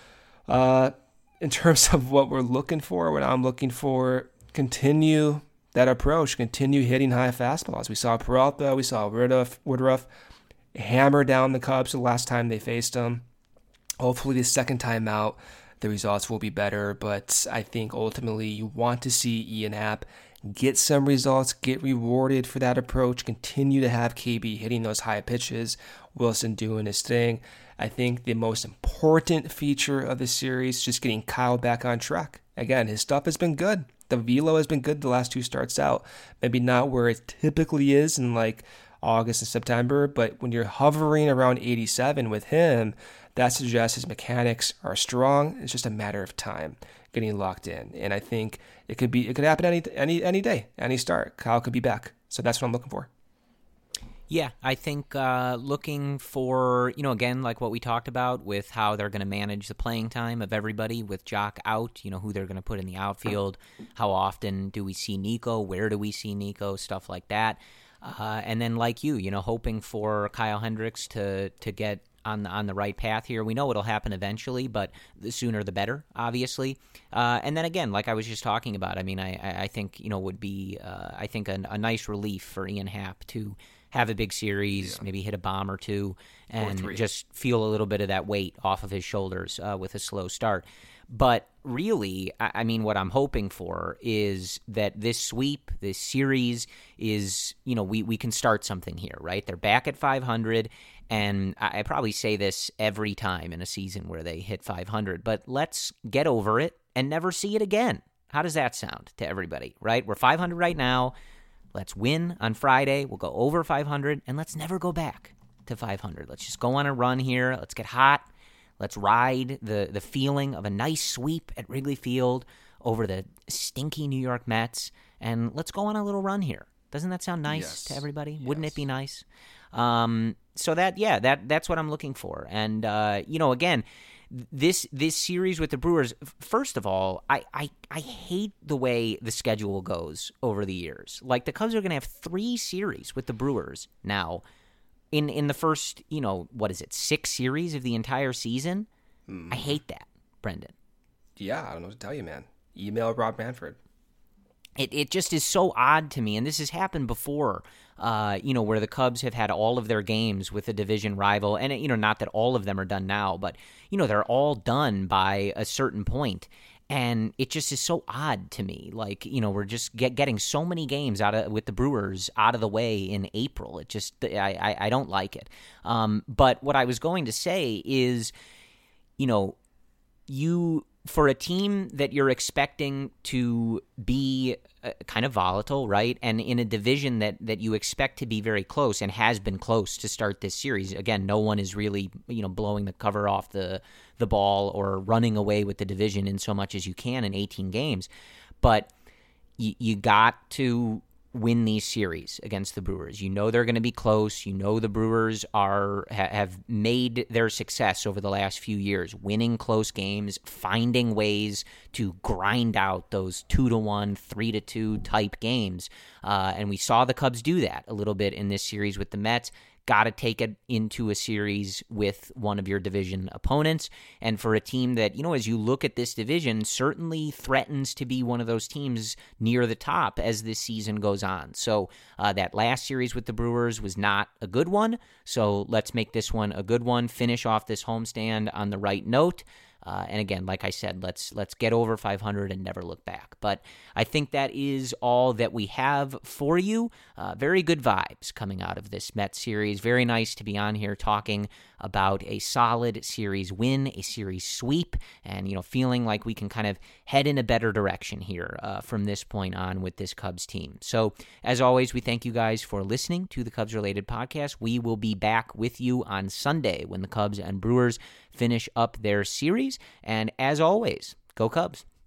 In terms of what we're looking for, what I'm looking for, continue that approach, continue hitting high fastballs. We saw Peralta, we saw Woodruff hammer down the Cubs the last time they faced them. Hopefully the second time out, the results will be better, but I think ultimately you want to see Ian Happ get some results, get rewarded for that approach, continue to have KB hitting those high pitches, Wilson doing his thing. I think the most important feature of the series is just getting Kyle back on track. Again, his stuff has been good. The velo has been good the last 2 starts out. Maybe not where it typically is in like August and September, but when you're hovering around 87 with him, that suggests his mechanics are strong. It's just a matter of time getting locked in. And I think it could happen any day, any start. Kyle could be back. So that's what I'm looking for. Yeah, I think looking for, again, like what we talked about with how they're going to manage the playing time of everybody with Jock out, who they're going to put in the outfield, how often do we see Nico, where do we see Nico, stuff like that. And then like you, hoping for Kyle Hendricks to get on the right path here. We know it'll happen eventually, but the sooner the better, obviously. And then again, like I was just talking about, I mean, I think, would be, I think a nice relief for Ian Happ to have a big series, maybe hit a bomb or two, and just feel a little bit of that weight off of his shoulders with a slow start. But really, I mean, what I'm hoping for is that this sweep, this series is, we can start something here, right? They're back at 500, and I probably say this every time in a season where they hit 500, but let's get over it and never see it again. How does that sound to everybody, right? We're 500 right now. Let's win on Friday. We'll go over 500, and let's never go back to 500. Let's just go on a run here. Let's get hot. Let's ride the feeling of a nice sweep at Wrigley Field over the stinky New York Mets, and let's go on a little run here. Doesn't that sound nice to everybody? Yes. Wouldn't it be nice? So that's what I'm looking for. And again, this series with the Brewers. First of all, I hate the way the schedule goes over the years. Like the Cubs are going to have 3 series with the Brewers now. In the first, 6 series of the entire season? I hate that, Brendan. Yeah, I don't know what to tell you, man. Email Rob Manfred. It just is so odd to me, and this has happened before, where the Cubs have had all of their games with a division rival, and, not that all of them are done now, but, they're all done by a certain point. And it just is so odd to me. Like, we're just getting so many games with the Brewers out of the way in April. It just, I don't like it. But what I was going to say is, for a team that you're expecting to be kind of volatile, right? And in a division that you expect to be very close and has been close to start this series. Again, no one is really, blowing the cover off the ball or running away with the division in so much as you can in 18 games. But you got to win these series against the Brewers. They're going to be close. The Brewers have made their success over the last few years, winning close games, finding ways to grind out those 2-1, 3-2 type games. And we saw the Cubs do that a little bit in this series with the Mets. Got to take it into a series with one of your division opponents. And for a team that, as you look at this division, certainly threatens to be one of those teams near the top as this season goes on. So that last series with the Brewers was not a good one. So let's make this one a good one, finish off this homestand on the right note. And again, like I said, let's get over 500 and never look back. But I think that is all that we have for you. Very good vibes coming out of this Mets series. Very nice to be on here talking about a solid series win, a series sweep, and feeling like we can kind of head in a better direction here from this point on with this Cubs team. So as always, we thank you guys for listening to the Cubs Related Podcast. We will be back with you on Sunday when the Cubs and Brewers finish up their series. And as always, go Cubs.